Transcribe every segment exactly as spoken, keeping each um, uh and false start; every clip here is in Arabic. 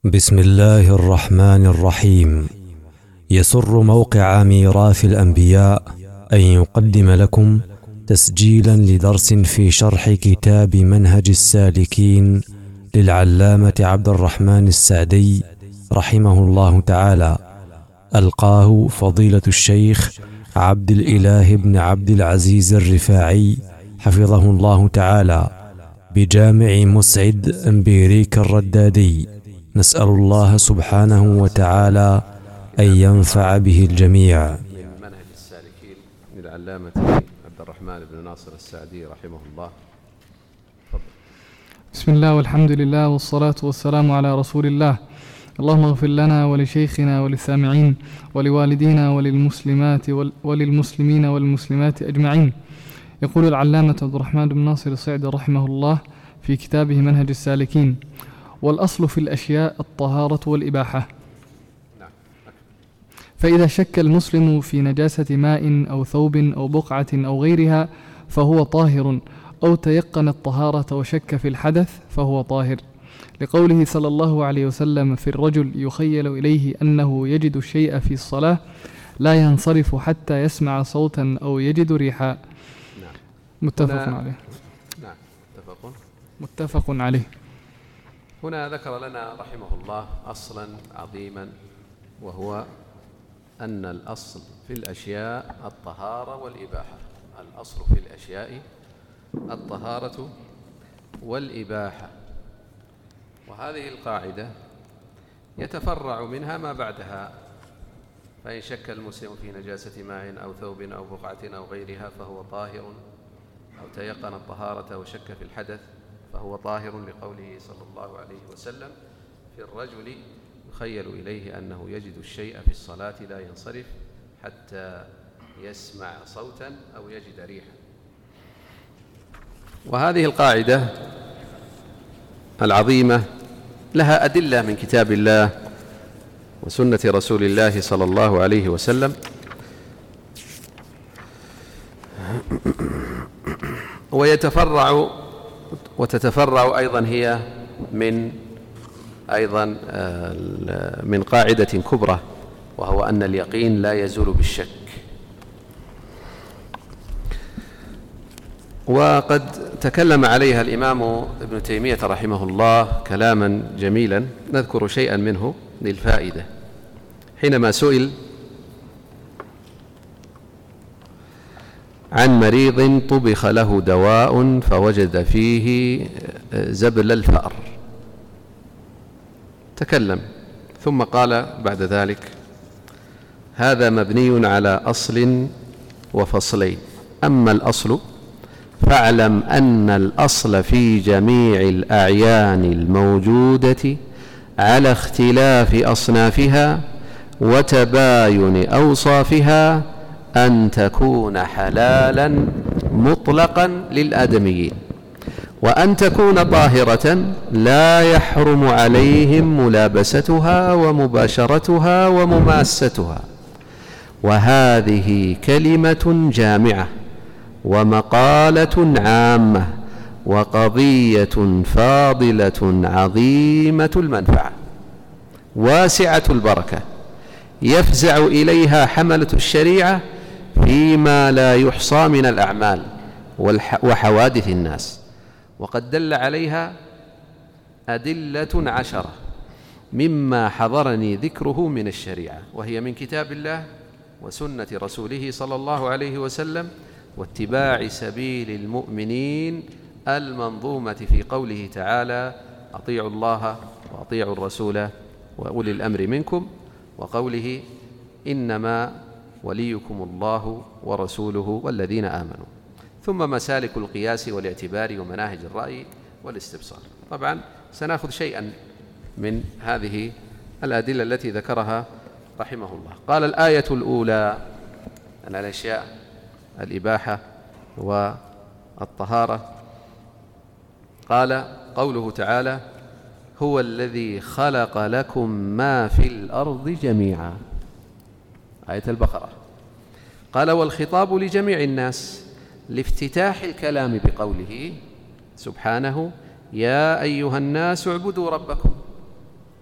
بسم الله الرحمن الرحيم. يسر موقع ميراث الأنبياء أن يقدم لكم تسجيلا لدرس في شرح كتاب منهج السالكين للعلامة عبد الرحمن السعدي رحمه الله تعالى، ألقاه فضيلة الشيخ عبد الإله بن عبد العزيز الرفاعي حفظه الله تعالى بجامع مسعد أمبيريك الردادي. نسأل الله سبحانه وتعالى أن ينفع به الجميع. من منهج السالكين للعلامة عبد الرحمن بن ناصر السعدي رحمه الله. فضل. بسم الله والحمد لله والصلاة والسلام على رسول الله. اللهم اغفر لنا ولشيخنا وللسامعين ولوالدينا وللمسلمات وللمسلمين والمسلمات أجمعين. يقول العلامة عبد الرحمن بن ناصر السعدي رحمه الله في كتابه منهج السالكين: والأصل في الأشياء الطهارة والإباحة. فإذا شك المسلم في نجاسة ماء أو ثوب أو بقعة أو غيرها فهو طاهر، أو تيقن الطهارة وشك في الحدث فهو طاهر، لقوله صلى الله عليه وسلم في الرجل يخيل إليه أنه يجد الشيء في الصلاة لا ينصرف حتى يسمع صوتا أو يجد ريحا. متفق عليه. نعم متفق متفق عليه. هنا ذكر لنا رحمه الله أصلا عظيما، وهو أن الأصل في الأشياء الطهارة والإباحة. الأصل في الأشياء الطهارة والإباحة، وهذه القاعدة يتفرع منها ما بعدها. فإن شك المسلم في نجاسة ماء أو ثوب أو بقعة أو غيرها فهو طاهر، أو تيقن الطهارة وشك في الحدث فهو طاهر، لقوله صلى الله عليه وسلم في الرجل يخيل إليه أنه يجد الشيء في الصلاة لا ينصرف حتى يسمع صوتا أو يجد ريحا. وهذه القاعدة العظيمة لها أدلة من كتاب الله وسنة رسول الله صلى الله عليه وسلم، ويتفرع وتتفرع أيضا هي من أيضا من قاعدة كبرى، وهو أن اليقين لا يزول بالشك. وقد تكلم عليها الإمام ابن تيمية رحمه الله كلاما جميلا، نذكر شيئا منه للفائدة. حينما سئل عن مريض طبخ له دواء فوجد فيه زبل الفأر، تكلم ثم قال بعد ذلك: هذا مبني على أصل وفصلين. أما الأصل فاعلم أن الأصل في جميع الأعيان الموجودة على اختلاف أصنافها وتباين أوصافها أن تكون حلالا مطلقا للآدميين، وأن تكون طاهرة لا يحرم عليهم ملابستها ومباشرتها ومماستها. وهذه كلمة جامعة ومقالة عامة وقضية فاضلة عظيمة المنفعة واسعة البركة، يفزع إليها حملة الشريعة فيما لا يحصى من الأعمال وحوادث الناس. وقد دل عليها أدلة عشرة مما حضرني ذكره من الشريعة، وهي من كتاب الله وسنة رسوله صلى الله عليه وسلم واتباع سبيل المؤمنين المنظومة في قوله تعالى: أطيعوا الله وأطيعوا الرسول وأولي الأمر منكم، وقوله: إنما وليكم الله ورسوله والذين آمنوا، ثم مسالك القياس والاعتبار ومناهج الرأي والاستبصار. طبعا سنأخذ شيئا من هذه الأدلة التي ذكرها رحمه الله. قال: الآية الأولى أن الأشياء الإباحة والطهارة، قال قوله تعالى: هو الذي خلق لكم ما في الأرض جميعا، آية البقرة. قال: والخطاب لجميع الناس لافتتاح الكلام بقوله سبحانه: يا أيها الناس اعبدوا ربكم.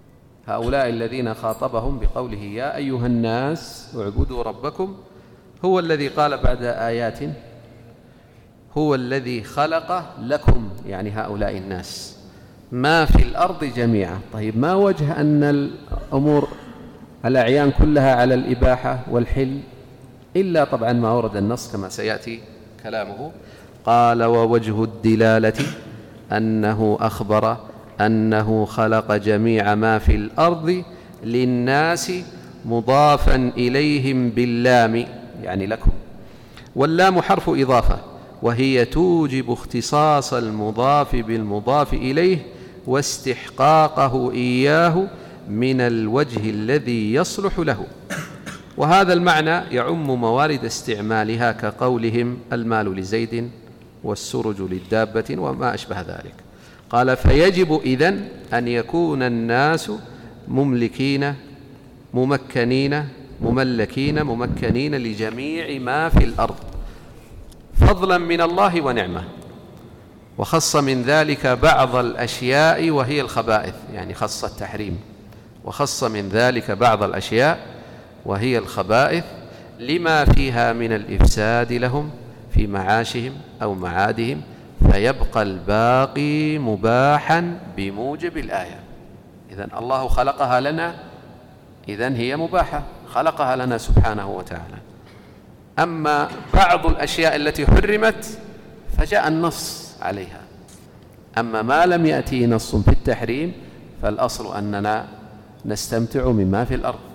هؤلاء الذين خاطبهم بقوله يا أيها الناس اعبدوا ربكم هو الذي قال بعد آيات هو الذي خلق لكم، يعني هؤلاء الناس، ما في الأرض جميعا. طيب ما وجه أن الأمور الأعيان كلها على الإباحة والحل إلا طبعا ما ورد النص كما سيأتي كلامه. قال ووجه الدلالة أنه أخبر أنه خلق جميع ما في الأرض للناس مضافا إليهم باللام، يعني لكم، واللام حرف إضافة وهي توجب اختصاص المضاف بالمضاف إليه واستحقاقه إياه من الوجه الذي يصلح له، وهذا المعنى يعم موارد استعمالها كقولهم المال لزيد والسرج للدابة وما أشبه ذلك. قال فيجب إذن أن يكون الناس مملكين ممكنين مملكين ممكنين لجميع ما في الأرض فضلا من الله ونعمة، وخص من ذلك بعض الأشياء وهي الخبائث، يعني خص التحريم، وخص من ذلك بعض الأشياء وهي الخبائث لما فيها من الإفساد لهم في معاشهم أو معادهم، فيبقى الباقي مباحا بموجب الآية. إذن الله خلقها لنا، إذن هي مباحة، خلقها لنا سبحانه وتعالى. أما بعض الأشياء التي حرمت فجاء النص عليها، أما ما لم يأتي نص في التحريم فالأصل أننا نستمتع مما في الأرض.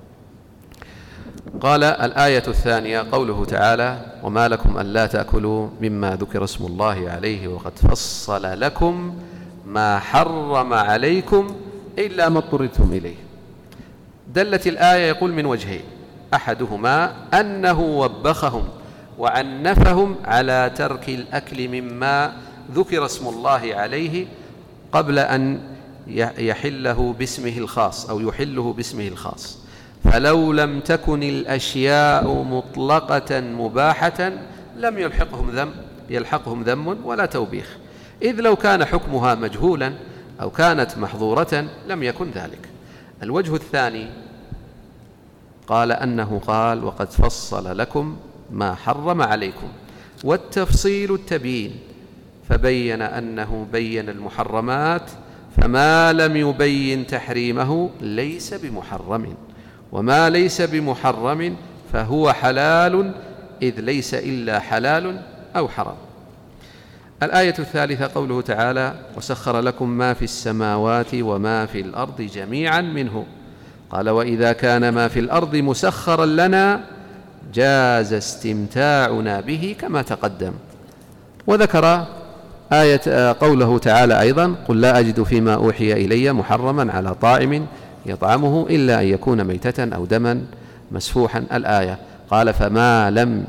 قال الآية الثانية قوله تعالى وما لكم ألا تأكلوا مما ذكر اسم الله عليه وقد فصل لكم ما حرم عليكم إلا ما اضطررتم إليه. دلت الآية يقول من وجهين، أحدهما أنه وبخهم وعنفهم على ترك الأكل مما ذكر اسم الله عليه قبل أن يحله باسمه الخاص أو يحله باسمه الخاص، فلو لم تكن الأشياء مطلقة مباحة لم يلحقهم ذم يلحقهم ذم ولا توبيخ، إذ لو كان حكمها مجهولا أو كانت محظورة لم يكن ذلك. الوجه الثاني قال أنه قال وقد فصل لكم ما حرم عليكم، والتفصيل التبيين، فبين أنه بين المحرمات، فما لم يبين تحريمه ليس بمحرم، وما ليس بمحرم فهو حلال، إذ ليس إلا حلال أو حرام. الآية الثالثة قوله تعالى وسخر لكم ما في السماوات وما في الأرض جميعا منه. قال وإذا كان ما في الأرض مسخرا لنا جاز استمتاعنا به كما تقدم. وذكر آية قوله تعالى أيضا قل لا أجد فيما أوحي إلي محرما على طاعم يطعمه إلا أن يكون ميتة أو دما مسفوحا الآية. قال فما لم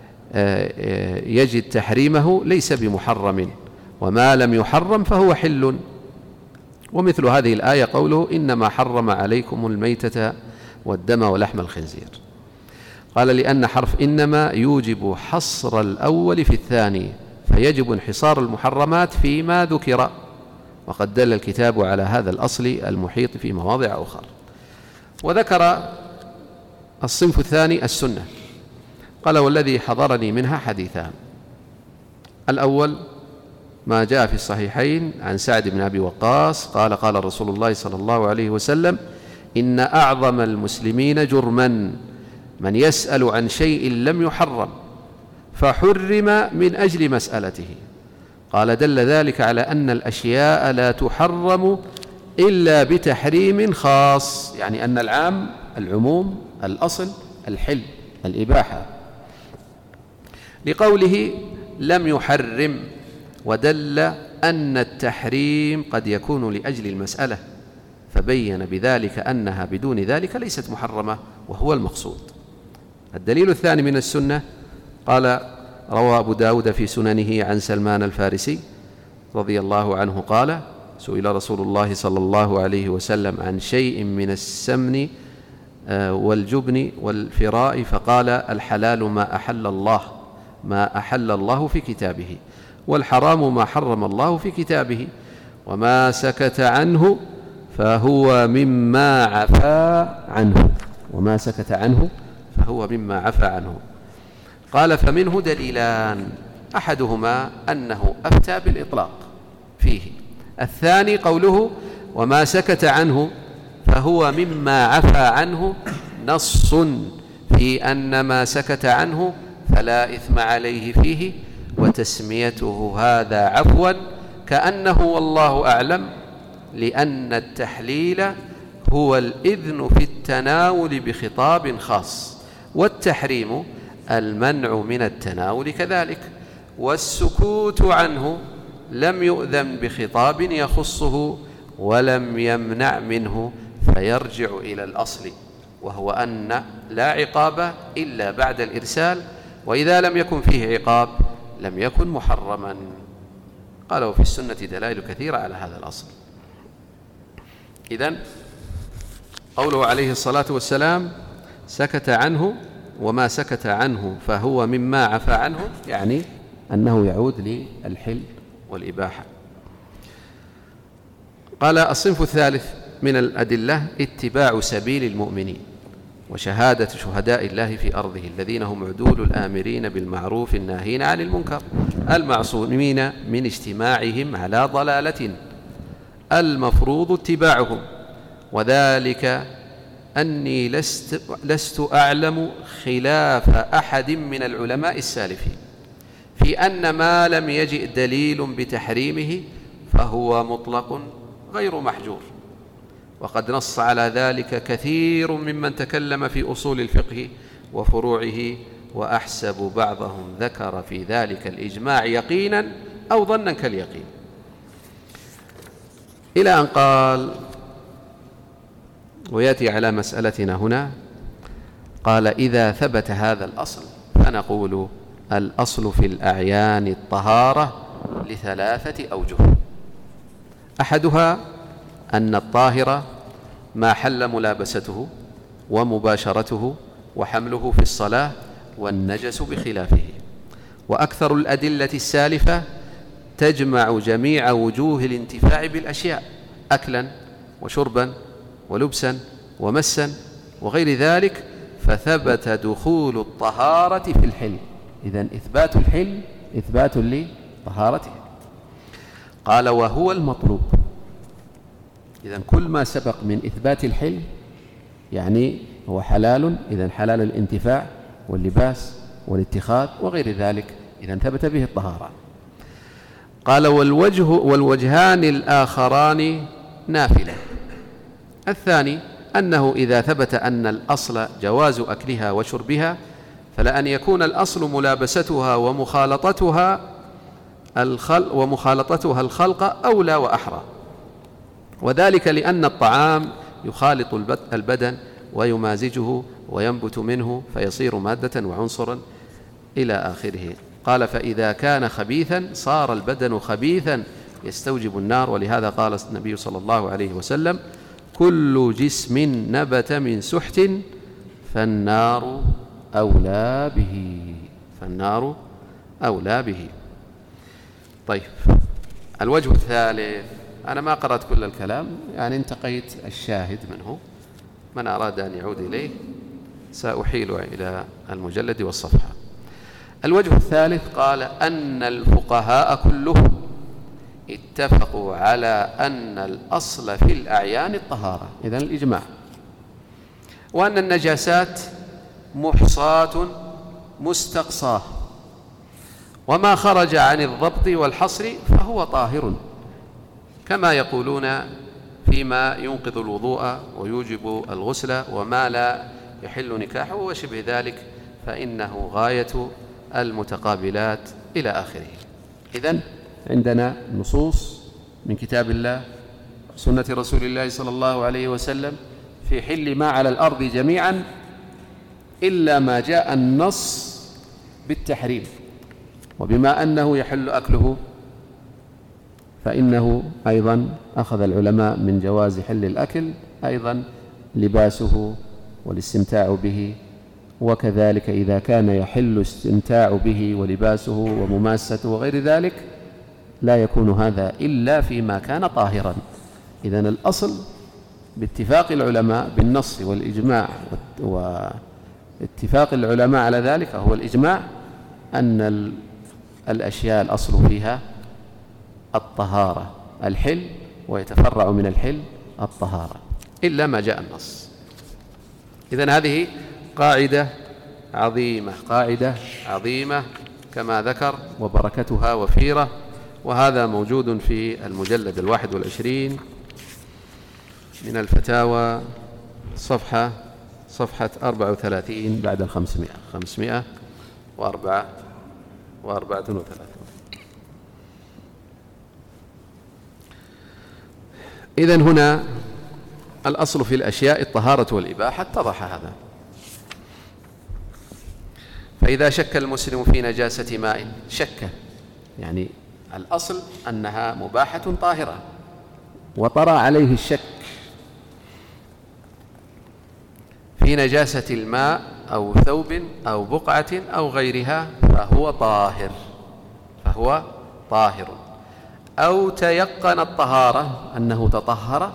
يجد تحريمه ليس بمحرم، وما لم يحرم فهو حل. ومثل هذه الآية قوله إنما حرم عليكم الميتة والدم ولحم الخنزير. قال لأن حرف إنما يوجب حصر الأول في الثاني، فيجب انحصار المحرمات فيما ذكر، وقد دل الكتاب على هذا الأصل المحيط في مواضع أخرى. وذكر الصنف الثاني السنة. قال والذي حضرني منها حديثان. الأول ما جاء في الصحيحين عن سعد بن أبي وقاص قال قال رسول الله صلى الله عليه وسلم إن أعظم المسلمين جرما من يسأل عن شيء لم يحرم فحرم من أجل مسألته. قال دل ذلك على أن الأشياء لا تحرم إلا بتحريم خاص، يعني أن العام العموم الأصل الحل الإباحة، لقوله لم يحرم، ودل أن التحريم قد يكون لأجل المسألة، فبين بذلك أنها بدون ذلك ليست محرمة وهو المقصود. الدليل الثاني من السنة قال روى أبو داود في سننه عن سلمان الفارسي رضي الله عنه قال سئل رسول الله صلى الله عليه وسلم عن شيء من السمن والجبن والفراء فقال الحلال ما أحل الله ما أحل الله في كتابه، والحرام ما حرم الله في كتابه، وما سكت عنه فهو مما عفا عنه، وما سكت عنه فهو مما عفا عنه. قال فمنه دليلان، أحدهما أنه أفتى بالإطلاق فيه، الثاني قوله وما سكت عنه فهو مما عفا عنه، نص في أن ما سكت عنه فلا إثم عليه فيه، وتسميته هذا عفوا كأنه والله أعلم، لأن التحليل هو الإذن في التناول بخطاب خاص، والتحريم المنع من التناول كذلك، والسكوت عنه لم يؤذن بخطاب يخصه ولم يمنع منه، فيرجع إلى الأصل، وهو أن لا عقاب إلا بعد الإرسال، وإذا لم يكن فيه عقاب لم يكن محرما. قال وفي السنة دلائل كثيرة على هذا الأصل. إذن قوله عليه الصلاة والسلام سكت عنه وما سكت عنه فهو مما عفا عنه، يعني أنه يعود للحل والإباحة. قال الصنف الثالث من الأدلة اتباع سبيل المؤمنين وشهادة شهداء الله في أرضه الذين هم عدول الآمرين بالمعروف الناهين عن المنكر المعصومين من اجتماعهم على ضلالة المفروض اتباعهم، وذلك أني لست, لست أعلم خلاف أحد من العلماء السالفين في أن ما لم يجئ دليل بتحريمه فهو مطلق غير محجور، وقد نص على ذلك كثير ممن تكلم في أصول الفقه وفروعه، وأحسب بعضهم ذكر في ذلك الإجماع يقينا أو ظنا كاليقين، إلى أن قال ويأتي على مسألتنا هنا، قال إذا ثبت هذا الأصل فنقول الأصل في الأعيان الطهارة لثلاثة أوجه، أحدها أن الطاهر ما حل ملابسته ومباشرته وحمله في الصلاة، والنجس بخلافه، وأكثر الأدلة السالفة تجمع جميع وجوه الانتفاع بالأشياء أكلا وشربا ولبسا ومسا وغير ذلك، فثبت دخول الطهارة في الحل. إذن إثبات الحل إثبات لطهارته. قال وهو المطلوب. إذن كل ما سبق من إثبات الحل يعني هو حلال، إذن حلال الانتفاع واللباس والاتخاذ وغير ذلك، إذن ثبت به الطهارة. قال والوجه والوجهان الآخران نافلة. الثاني أنه إذا ثبت أن الأصل جواز أكلها وشربها، فلأن يكون الأصل ملابستها ومخالطتها الخلق ومخالطتها الخلق أولى وأحرى، وذلك لأن الطعام يخالط البدن ويمازجه وينبت منه فيصير مادة وعنصرا إلى آخره. قال فإذا كان خبيثا صار البدن خبيثا يستوجب النار، ولهذا قال النبي صلى الله عليه وسلم كل جسم نبت من سحت فالنار أولى به، فالنار أولى به. طيب الوجه الثالث، أنا ما قرأت كل الكلام، يعني انتقيت الشاهد منه، من أراد أن يعود إليه سأحيل إلى المجلد والصفحة. الوجه الثالث قال أن الفقهاء كلهم اتفقوا على أن الأصل في الأعيان الطهارة، إذن الإجماع، وأن النجاسات محصاة مستقصاة، وما خرج عن الضبط والحصر فهو طاهر، كما يقولون فيما ينقض الوضوء ويوجب الغسل وما لا يحل نكاحه وشبه ذلك، فإنه غاية المتقابلات إلى آخره. إذن عندنا نصوص من كتاب الله سنة رسول الله صلى الله عليه وسلم في حل ما على الأرض جميعا إلا ما جاء النص بالتحريم، وبما أنه يحل أكله فإنه أيضا أخذ العلماء من جواز حل الأكل أيضا لباسه والاستمتاع به، وكذلك إذا كان يحل استمتاع به ولباسه ومماسته وغير ذلك لا يكون هذا إلا فيما كان طاهرا. إذن الأصل باتفاق العلماء بالنص والإجماع، واتفاق العلماء على ذلك هو الإجماع، أن الأشياء الأصل فيها الطهارة، الحل، ويتفرع من الحل الطهارة إلا ما جاء النص. إذن هذه قاعدة عظيمة، قاعدة عظيمة كما ذكر، وبركتها وفيرة، وهذا موجود في المجلد الواحد والعشرين من الفتاوى، صفحة صفحة أربعة وثلاثين بعد الخمسمائة، خمسمائة وأربعة وأربعة وثلاثون. إذن هنا الأصل في الأشياء الطهارة والإباحة، اتضح هذا. فإذا شك المسلم في نجاسة ماء، شك يعني الأصل أنها مباحة طاهرة، وطرأ عليه الشك في نجاسة الماء أو ثوب أو بقعة أو غيرها، فهو طاهر، فهو طاهر. أو تيقن الطهارة، أنه تطهر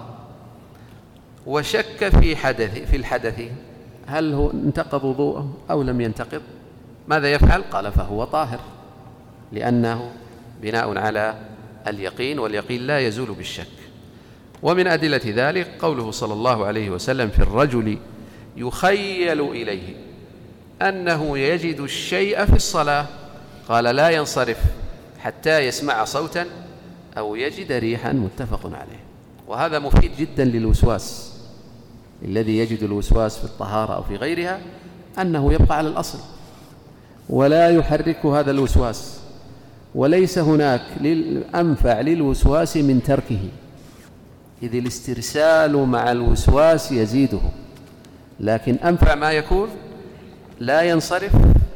وشك في حدث في الحدث، هل هو انتقض وضوءه أو لم ينتقض، ماذا يفعل؟ قال فهو طاهر، لأنه بناء على اليقين، واليقين لا يزول بالشك. ومن أدلة ذلك قوله صلى الله عليه وسلم في الرجل يخيل إليه أنه يجد الشيء في الصلاة، قال لا ينصرف حتى يسمع صوتا أو يجد ريحا، متفق عليه. وهذا مفيد جدا للوسواس، الذي يجد الوسواس في الطهارة أو في غيرها، أنه يبقى على الأصل ولا يحرك هذا الوسواس، وليس هناك أنفع للوسواس من تركه، إذ الاسترسال مع الوسواس يزيده، لكن أنفع ما يكون لا ينصرف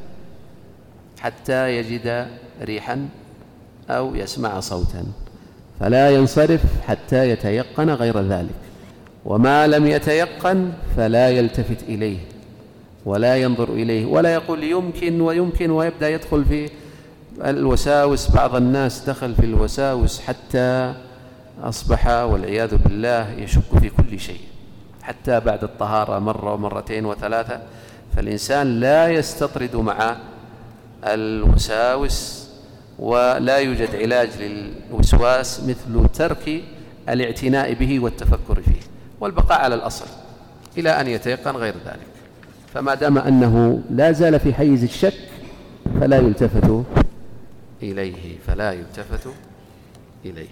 حتى يجد ريحا أو يسمع صوتا، فلا ينصرف حتى يتيقن غير ذلك، وما لم يتيقن فلا يلتفت إليه ولا ينظر إليه، ولا يقول يمكن ويمكن ويبدأ يدخل في الوساوس. بعض الناس دخل في الوساوس حتى أصبح والعياذ بالله يشك في كل شيء، حتى بعد الطهارة مرة ومرتين وثلاثة. فالإنسان لا يستطرد مع الوساوس، ولا يوجد علاج للوسواس مثل ترك الاعتناء به والتفكر فيه، والبقاء على الأصل إلى أن يتيقن غير ذلك. فما دام أنه لا زال في حيز الشك فلا يلتفت إليه، فلا يلتفت إليه.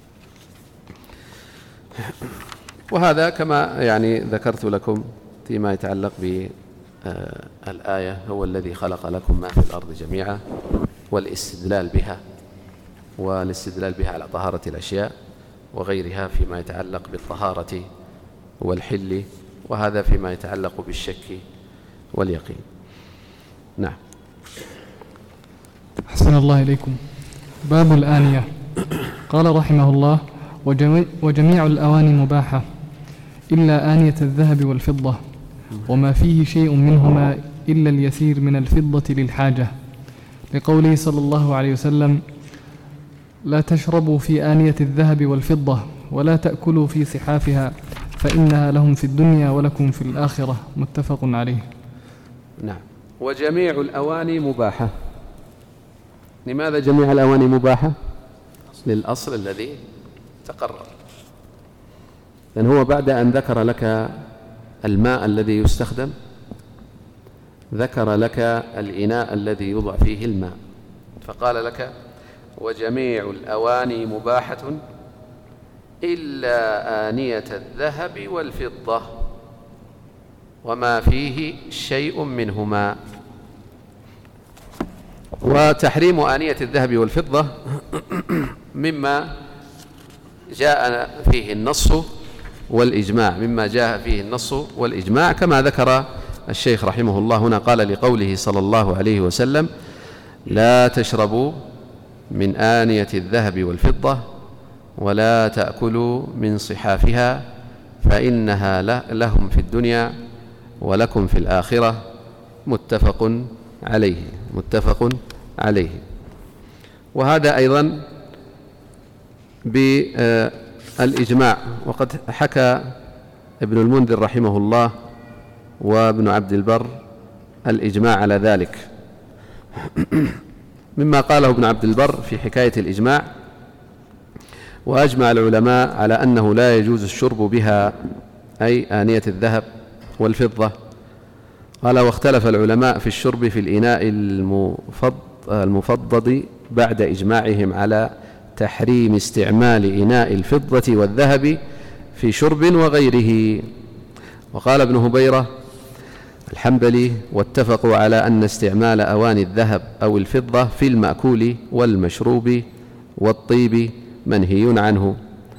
وهذا كما يعني ذكرت لكم فيما يتعلق بالآية، هو الذي خلق لكم ما في الأرض جميعا، والاستدلال بها والاستدلال بها على طهارة الأشياء وغيرها فيما يتعلق بالطهارة والحل، وهذا فيما يتعلق بالشك واليقين. نعم. أحسن الله إليكم. باب الآنية. قال رحمه الله: وجميع الأواني مباحة إلا آنية الذهب والفضة، وما فيه شيء منهما إلا اليسير من الفضة للحاجة، لقوله صلى الله عليه وسلم: لا تشربوا في آنية الذهب والفضة، ولا تأكلوا في صحافها، فإنها لهم في الدنيا ولكم في الآخرة، متفق عليه. نعم. وجميع الأواني مباحة. لماذا جميع الأواني مباحة؟ للأصل الذي تقرر. لأن هو بعد أن ذكر لك الماء الذي يستخدم، ذكر لك الإناء الذي يوضع فيه الماء، فقال لك: وجميع الأواني مباحة إلا آنية الذهب والفضة، وما فيه شيء منهما. وتحريم آنية الذهب والفضة مما جاء فيه النص والإجماع، مما جاء فيه النص والإجماع، كما ذكر الشيخ رحمه الله هنا، قال لقوله صلى الله عليه وسلم: لا تشربوا من آنية الذهب والفضة، ولا تأكلوا من صحافها، فإنها لهم في الدنيا ولكم في الآخرة، متفق عليه متفق عليه. وهذا أيضا بالإجماع. وقد حكى ابن المنذر رحمه الله وابن عبد البر الإجماع على ذلك. مما قاله ابن عبد البر في حكاية الإجماع: وأجمع العلماء على أنه لا يجوز الشرب بها، أي آنية الذهب والفضة. قال: واختلف العلماء في الشرب في الإناء المفضد بعد إجماعهم على تحريم استعمال إناء الفضة والذهب في شرب وغيره. وقال ابن هبيرة الحنبلي: واتفقوا على أن استعمال أواني الذهب أو الفضة في المأكول والمشروب والطيب منهي عنه.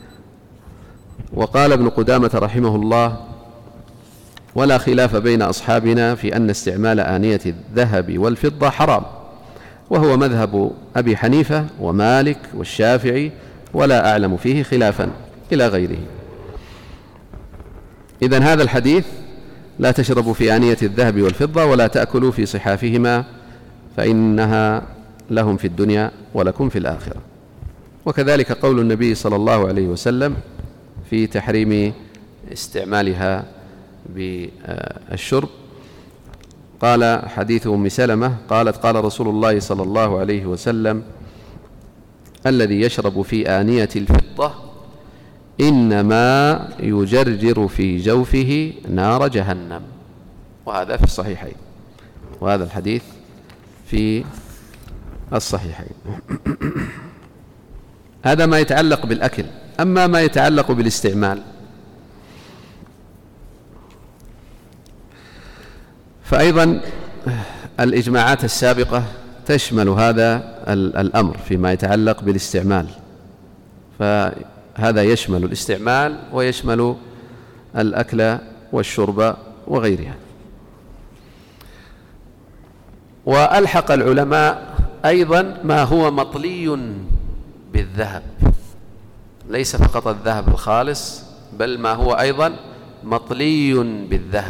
وقال ابن قدامة رحمه الله: ولا خلاف بين أصحابنا في أن استعمال آنية الذهب والفضة حرام، وهو مذهب أبي حنيفة ومالك والشافعي، ولا أعلم فيه خلافا، إلى غيره. إذن هذا الحديث: لا تشربوا في آنية الذهب والفضة ولا تأكلوا في صحافهما فإنها لهم في الدنيا ولكم في الآخرة. وكذلك قول النبي صلى الله عليه وسلم في تحريم استعمالها بالشرب. قال حديث أم سلمة قالت: قال رسول الله صلى الله عليه وسلم: الذي يشرب في آنية الفضة إنما يجرجر في جوفه نار جهنم. وهذا في الصحيحين، وهذا الحديث في الصحيحين. هذا ما يتعلق بالأكل. أما ما يتعلق بالاستعمال فأيضا الإجماعات السابقة تشمل هذا الأمر فيما يتعلق بالاستعمال، فهذا يشمل الاستعمال ويشمل الأكل والشرب وغيرها. وألحق العلماء أيضا ما هو مطلي بالذهب، ليس فقط الذهب الخالص بل ما هو أيضا مطلي بالذهب.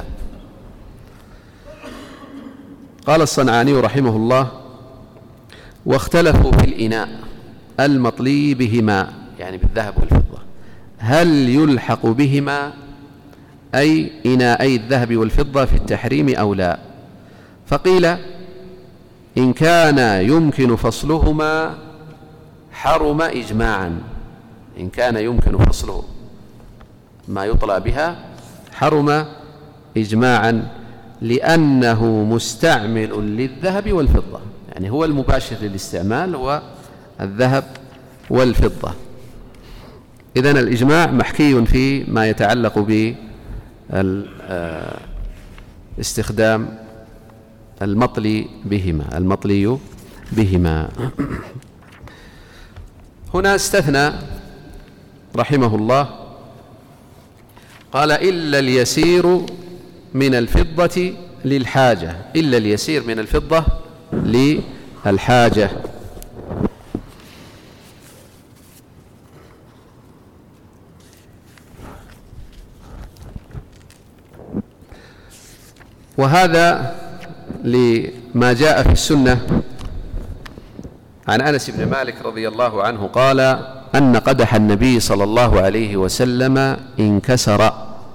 قال الصنعاني رحمه الله: واختلفوا في الإناء المطلي بهما، يعني بالذهب والفضة، هل يلحق بهما أي إناءي الذهب والفضة في التحريم أو لا؟ فقيل: إن كان يمكن فصلهما حرم إجماعا. إن كان يمكن فصله ما يطلع بها حرم إجماعا، لأنه مستعمل للذهب والفضة، يعني هو المباشر للاستعمال هو الذهب والفضة. إذن الإجماع محكي في ما يتعلق باستخدام المطلي بهما المطلي بهما. هنا استثنى رحمه الله، قال: إلا اليسير من الفضة للحاجة، إلا اليسير من الفضة للحاجة. وهذا لما جاء في السنة عن أنس بن مالك رضي الله عنه قال: أن قدح النبي صلى الله عليه وسلم انكسر،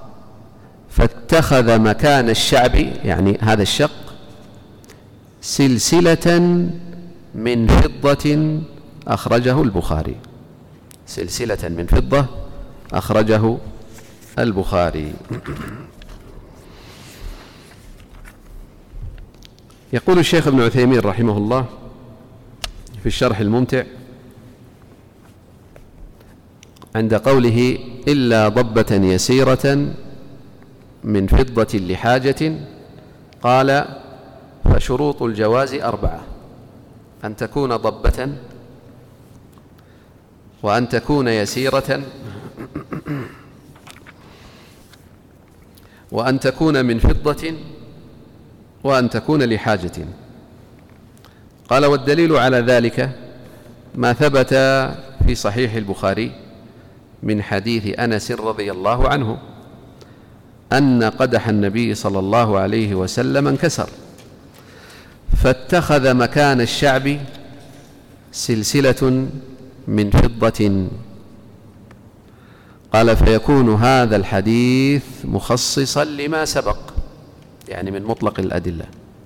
فاتخذ مكان الشعب، يعني هذا الشق، سلسلة من فضة أخرجه البخاري. سلسلة من فضة أخرجه البخاري. يقول الشيخ ابن عثيمين رحمه الله في الشرح الممتع عند قوله: إلا ضبة يسيرة من فضة لحاجة، قال: فشروط الجواز أربعة: أن تكون ضبة، وأن تكون يسيرة، وأن تكون من فضة، وأن تكون لحاجة. قال: والدليل على ذلك ما ثبت في صحيح البخاري من حديث أنس رضي الله عنه أن قدح النبي صلى الله عليه وسلم انكسر، فاتخذ مكان الشعب سلسلة من فضة، قال فيكون هذا الحديث مخصصا لما سبق، يعني من مطلق الأدلة.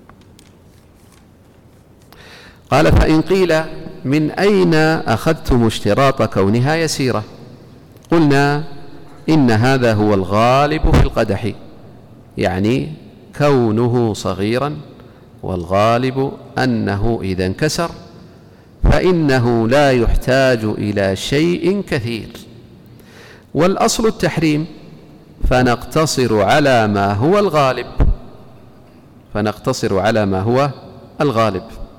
قال فإن قيل من أين أخذتم اشتراط كونها يسيرة؟ قلنا إن هذا هو الغالب في القدح، يعني كونه صغيرا، والغالب أنه إذا انكسر فإنه لا يحتاج إلى شيء كثير، والأصل التحريم، فنقتصر على ما هو الغالب فنقتصر على ما هو الغالب.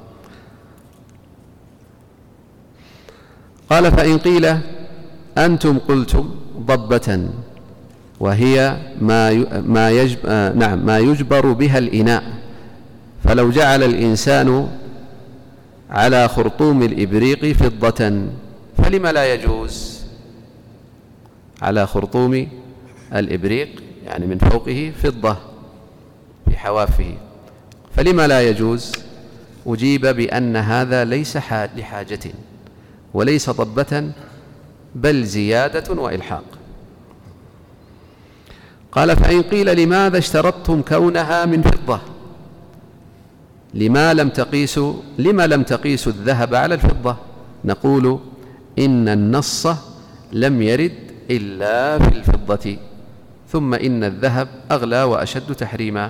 قال فإن قيل أنتم قلتم ضبة وهي ما ما يجب آه نعم ما يجبر بها الإناء، فلو جعل الإنسان على خرطوم الإبريق فضة فلما لا يجوز؟ على خرطوم الإبريق يعني من فوقه فضة في حوافه، فلما لا يجوز؟ أجيب بأن هذا ليس لحاجة وليس ضبة، بل زيادة وإلحاق. قال فإن قيل لماذا اشترطتم كونها من فضة؟ لما لم تقيسوا لما لم تقيسوا الذهب على الفضة؟ نقول إن النص لم يرد إلا في الفضة، ثم إن الذهب أغلى وأشد تحريما.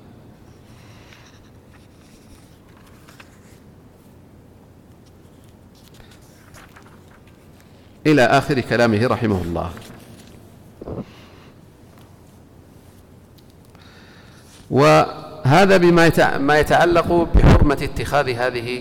إلى آخر كلامه رحمه الله. وهذا بما ما يتعلق بحرمة اتخاذ هذه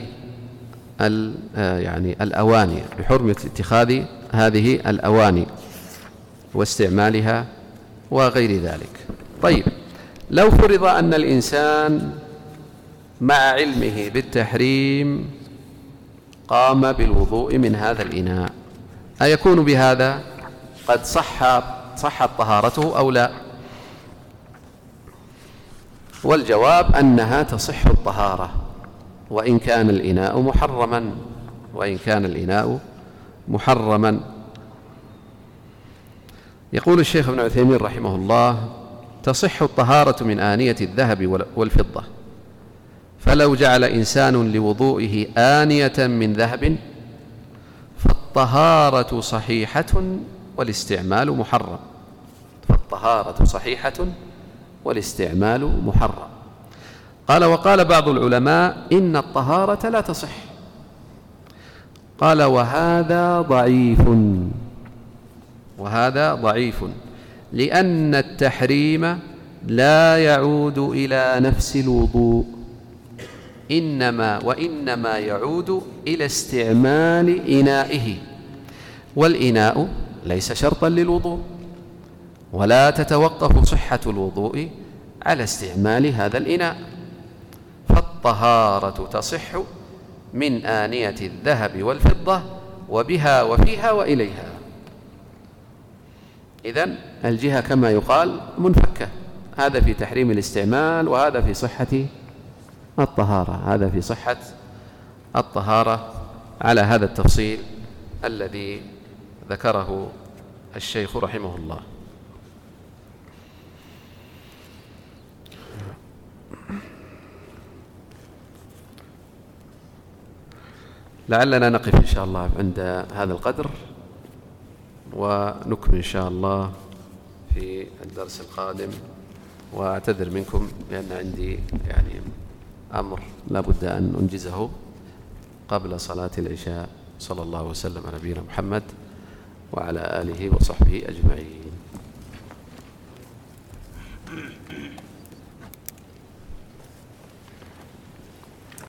يعني الأواني، بحرمة اتخاذ هذه الأواني واستعمالها وغير ذلك. طيب، لو فرض أن الإنسان مع علمه بالتحريم قام بالوضوء من هذا الإناء، أيكون بهذا قد صح صحت طهارته أو لا؟ والجواب أنها تصح الطهارة وإن كان الإناء محرما وإن كان الإناء محرما يقول الشيخ ابن عثيمين رحمه الله: تصح الطهارة من آنية الذهب والفضة، فلو جعل إنسان لوضوئه آنية من ذهب فالطهارة صحيحة والاستعمال محرم فالطهارة صحيحة والاستعمال محرم. قال: وقال بعض العلماء إن الطهارة لا تصح. قال: وهذا ضعيف وهذا ضعيف لأن التحريم لا يعود إلى نفس الوضوء، إنما وإنما يعود إلى استعمال إنائه، والإناء ليس شرطا للوضوء، ولا تتوقف صحة الوضوء على استعمال هذا الإناء، فالطهارة تصح من آنية الذهب والفضة وبها وفيها وإليها. إذن الجهة كما يقال منفكة، هذا في تحريم الاستعمال وهذا في صحة الطهارة هذا في صحة الطهارة على هذا التفصيل الذي ذكره الشيخ رحمه الله. لعلنا نقف إن شاء الله عند هذا القدر، ونكمل إن شاء الله في الدرس القادم. وأعتذر منكم لأن عندي يعني أمر لا بد أن أنجزه قبل صلاة العشاء. صلى الله وسلم على نبينا محمد وعلى آله وصحبه أجمعين.